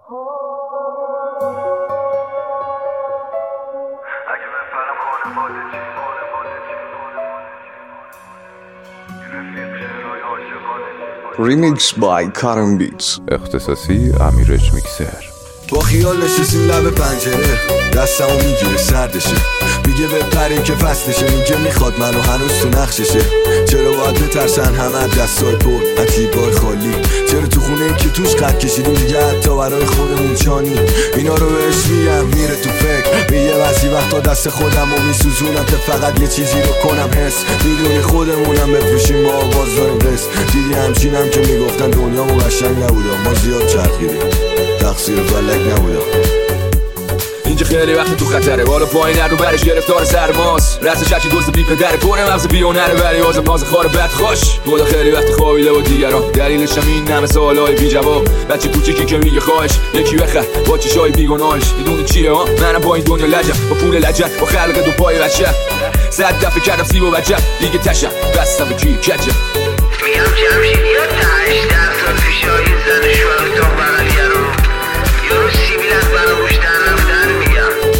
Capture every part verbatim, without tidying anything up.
Remix by Karan Beats. اختصاصی امیرج میکسر. با خیال نشستیم لب پنجره، دستمو میگیره سردشه، میگه بپریم که فصلشه، میگه میخواد منو هنوز تو نقششه. چرا باید بترسن همه دستای پر عتیبای خالی؟ چرا تو خونه این که توش قد کشیدیم دیگه حتی برای خودمون چانی؟ اینا رو بهش میگم میره تو فکر، میگه بعضی وقتا دست خودم رو میسوزونم که فقط یه چیزی رو کنم حس. میدونی خودمونم بفروشیم ما آواز داریم قصد. دیدی همچینم که میگفتن دنیامو قشنگ نبوده، ما زیاد چرخیدیم تقصیر فلک نبوده. اینجا خیلی وقت تو خطره، بالا پایین رو برش گرفتار سرماست. رسم شکی دوست بی پدر پره مغز بیونره، ولی آزم ناز خار بد خوش. خدا خیلی وقت خوابیده و دیگران، دلیلش هم این همه سوالای بی جواب. بچه کوچیکی که میگه خواهش یکی بخر با چشای بیگناهش. میدونی چیه ها؟ منم با این دنیا لجم، با پول لجم، با خلق دو پای بچه. صد دفعه کردم سیب و بچه دیگه تشم بستم به کی کچه. میگم جمشید یا تهش در سال پیشای زن شوهر تا بغلیه رو یارو سیبیلت برا روش در رفتن میگم.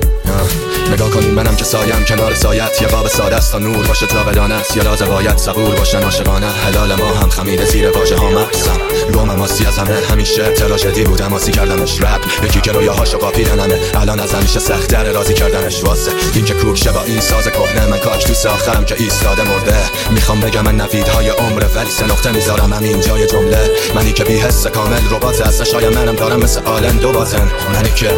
نگاه کنین منم که سایم کنار سایت، یه قاب ساده است تا نور باشه تا بدانست، یا لازم باید صبور باشن عاشقانه. حلال ما هم خمیده زیر واژه ها مقصم، رومم آسی از همه همیشه تراژدی بودم آسی کردمش رپ. یکی که رویاهاشو قاپیدن همه الان از همیشه سخت‌تر راضی کردنش واسه این که کوک شه با این ساز کهنه. من کاش تو آخرم که ایستاده مرده. میخوام بگم من نویدهای عمره ولی سه نقطه میذارم همین جای جمله. منی که بی حس کامل ربات هست، شاید منم دارم مثل آلن دو بازن. منی که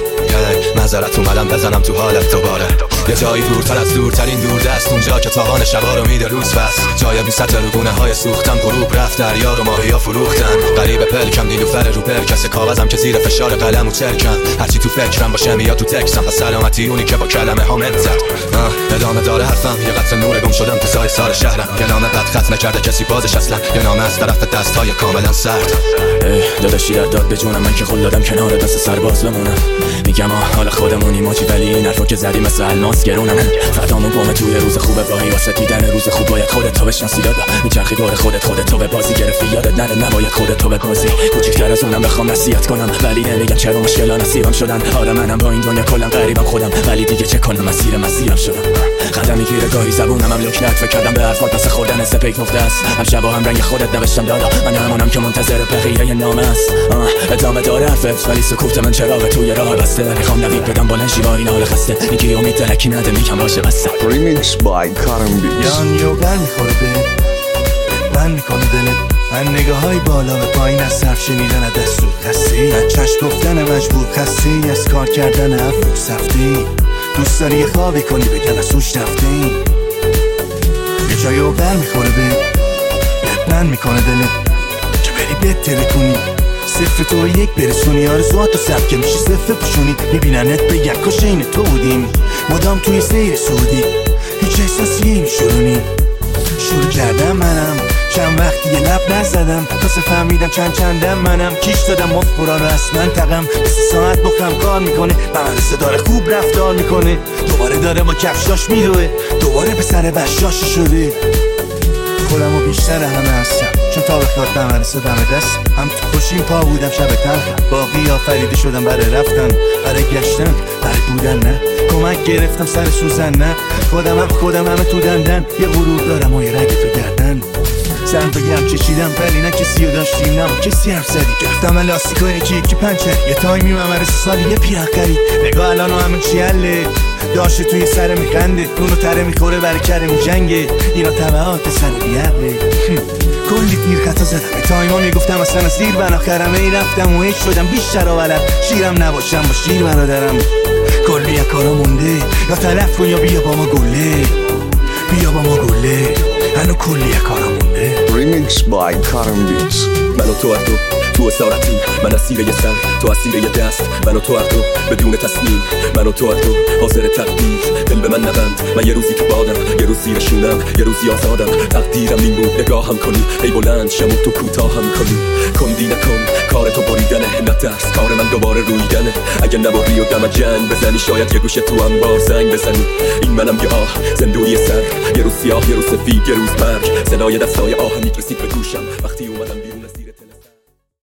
معذرت اومدم بزنم تو حالت دوباره. یه جایی دورتر از دورترین دوردست، اونجا که تاوان شبا رو میده روز بس. جای بی سطح رو گونه های سوختم، غروب رفت دریا رو ماهیا فروختن. غریب پلکم نیلوفر رو پر کس کاغذم که زیر فشار قلم و چرکم. هرچی تو فکرم باشه میاد تو تکسم، پس سلامتی اونی که با کلمه ها مزد. ادامه داره حرفم، یه قطر نور گم شدم تو سای سال شهرم. یه نامه بد خط نکرده کسی بازش اصلا، یه نامه از طرف دستهای کاملا سرد. داداشی داد به جونم، من که خود دادم کنار دست سرباز بمونم. میگم حال خودمونی ماچی، ولی این حرفا که زدی مثل الماس گرونم. فردامون گمه توی روز خوبه، واهی واسه دیدن روز خوب باید خودت تو بشناسی. دادا میچرخی دور خودت، خودت تو به بازی گرفتی یادت نره، نباید خودت تو به بازی. کوچیک‌تر از اونم بخوام نصیحت کنم ولی نمیگم چرا مشکلا نصیبم شدن. آره منم با این دنیا کلا غریبم خودم، ولی دیگه چه کنم مسیر مسیرم شدم. قدم میگیره گاهی زبونم هم لکنت، فکر کردم به حرفات واسه خوردن سپیک نفته است. هم شبا هم رنگ خودت نوشتم دادا، من همونم که منتظر بقیه نامه است. ادامه داره حرفت ولی سکوت من چراغ توی راه بسته. میخوام نوید بدم بلند شی با این حال خسته، میگی امید درکی نده میگم باشه بسته. Remix by Karan Beats. یان یو بر میخوره به بند میکنه دلت. من نگاه های بالا به پایین از صرف شنیدن از دستور خسته، از چشم گفتن مجبور خسته، از کار کردن افروز سفته. دوست داری یه خوابی کنی بگن از توش رفته. یه جایی رو بر میخوره به بند میکنه دلت که بری بهتره کنی، صفر تو یک برسونی. آرزوات و سب که میشی صفر پوشونی، میبیننت به یک کاش این تو بودیم مدام توی سیر سعودی. هیچ احساسی میشونی شروع کردم منم، چند وقتی یه لب نزدم تاسه فهمیدم چند چندم منم. کیش دادم مفقورا رو از منطقم، مثل ساعت بخم کار میکنه، به مدرسه داره خوب رفتار میکنه. دوباره داره با کفشاش میروه، دوباره به سر بشاش شده. خودم و بیشتر همه هستم چون تا بخواد به مدرسه دم دست. هم تو خوشیم پا بودم شب تلخم، باقی آفریده شدم برای رفتن، برای گشتن، برای بودن. نه کمک گرفتم سر سوزن، نه خودم هم خودم همه تو دندن. یه غرور دارم و یه رگ تو گردن. سرم تو گرم چشیدم ولی نه کسی رو داشتیم، نه کسی حرف زدی. گرفتم لاستیکو یکی یکی پنچر، یه تایمی ممرس سالی یه پیرق قرید. نگاه الان و همون چی حله داشته توی سر میخنده، نونو تره میخوره برای کرم جنگه. اینا طبعات سر بیعقله. کلی تیر خطا زدم تایما میگفتم اصلا از دیر بناخرم. ای رفتم و هیچ شدم بیشتر آولم، شیرم نباشم با شیر برادرم. کلی یک کارا مونده، یا تلف کن یا بیا با ما گله، بیا با ما گله. هنو کلی یک کارا مونده. Remix by Karan Beats. من و تو هر دو تو اسارتیم، من اسیر یه سر تو اسیر یه دست. من و تو هر دو بدون تصمیم، من و تو هر دو حاضر تقدیر. دل به من نبند، من یه روزی تو بادم، یه روز زیر شونم، یه روزی آزادم. تقدیرم این بود نگاه هم کنی، ای بلند شم و تو کوتاه هم کنی. کندی نکن کار تو بریدنه، نترس کار من دوباره رویدنه. اگه نباری و دم جنگ بزنی، شاید یه گوشه تو هم بار زنگ بزنی. این منم یه آه زندونی سر، یه روز سیاه یه روز سفید یه روز مرگ. صدای دستای آهنی رسید به گوشم.